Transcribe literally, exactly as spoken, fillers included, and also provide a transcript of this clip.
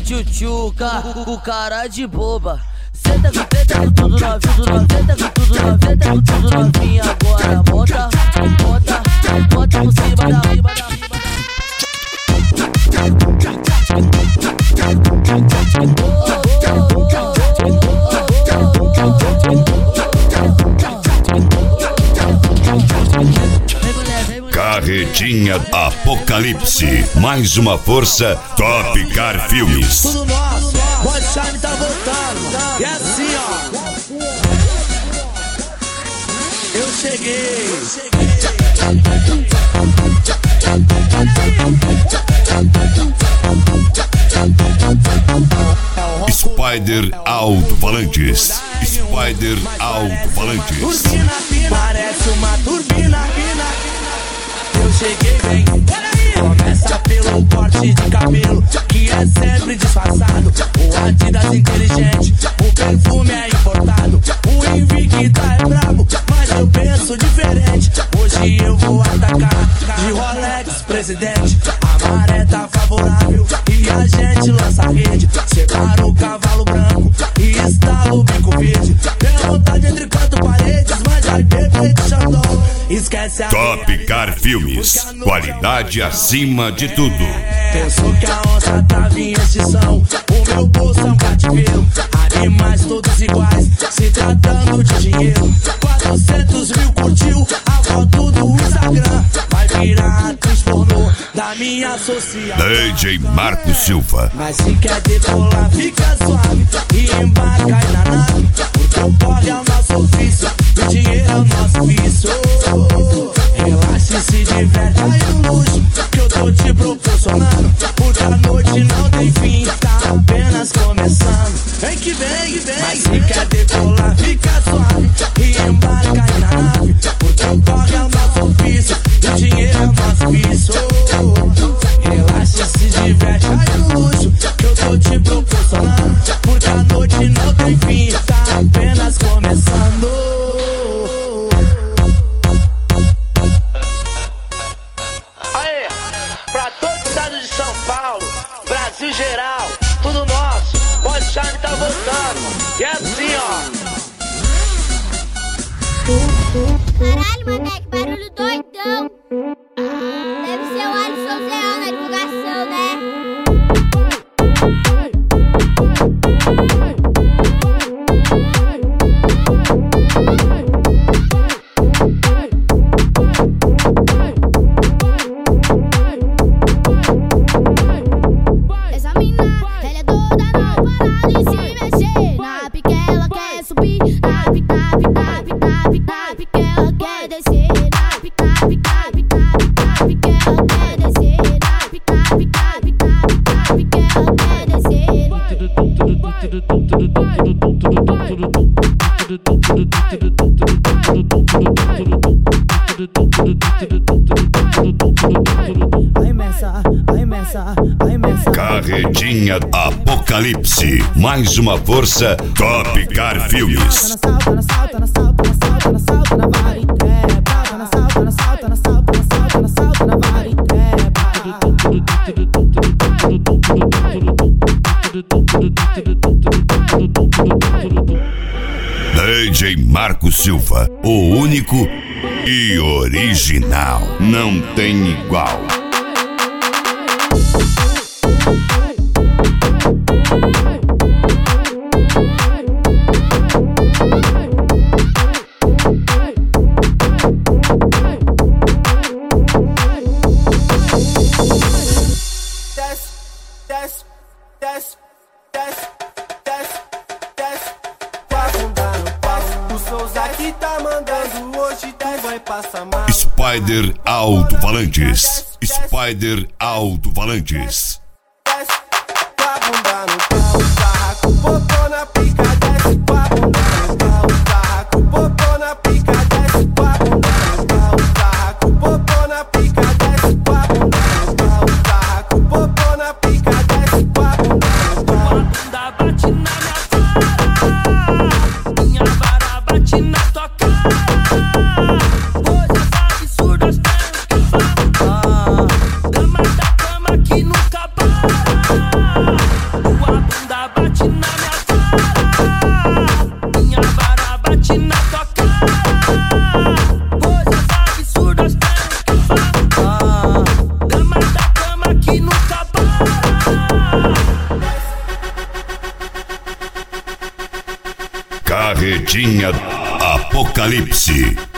tchutchuca, o cara de boba. Senta com teta com tudo novinho, tudo novinho, senta com tudo novinho, senta com tudo novinho. Agora monta, monta, monta por cima da riba da riba da. Carretinha Apocalipse, mais uma força Top Car Filmes. Tudo nosso, Boy Charme tá voltando. E assim, ó, eu cheguei. Spider Alto-Falantes, Spider Alto-Falantes. Turbina, parece uma turbina. Eu cheguei bem, começa pelo corte de cabelo, que é sempre disfarçado. O Adidas inteligente, o perfume é importado. O Invicta é brabo, mas eu penso diferente. Hoje eu vou atacar de Rolex, presidente. A maré tá favorável e a gente lança a rede. Separa o cavalo branco e estala o bico verde. Tem vontade entre quatro paredes, mas vai beber de Xandão. Esquece a Top Car Filmes, qualidade acima de tudo. Pensou que a onça tava em extinção, o meu bolso é um cativeiro. Animais todos iguais, se tratando de dinheiro. Quatrocentos mil curtiu a foto do Instagram. Vai virar atriz pornô da minha social. D J Marco Silva. Mas se quer decolar, fica suave e embarca aí na nave. Porque o corre é o nosso ofício, o dinheiro é o nosso vício. Relaxa e se diverte aí no luxo que eu tô te proporcionando. Porque a noite não tem fim, tá apenas começando. Vem que vem, que vem. Mas se quer decolar, fica suave e embarca aí na nave. Porque o corre é o nosso ofício, o dinheiro é o nosso vício. Relaxa e se diverte aí no luxo que eu tô te proporcionando. Porque a noite não tem fim, tá apenas começando. Brasil geral, tudo nosso, Boy Charme tá voltando. E assim, ó. Caralho, moleque, barulho doidão. Deve ser o Alisson Zé na divulgação, né? Carretinha Apocalipse, mais uma força Top Car Filmes. D J Marco Silva, o único e original, não tem igual. Spider Alto-Falantes, Spider Alto-Falantes. Absurdas, que nunca tua bunda bate na minha cara, minha vara bate na tua cara. Coisas absurdas tenho que falar, dama da cama que nunca para. Carretinha Apocalipse.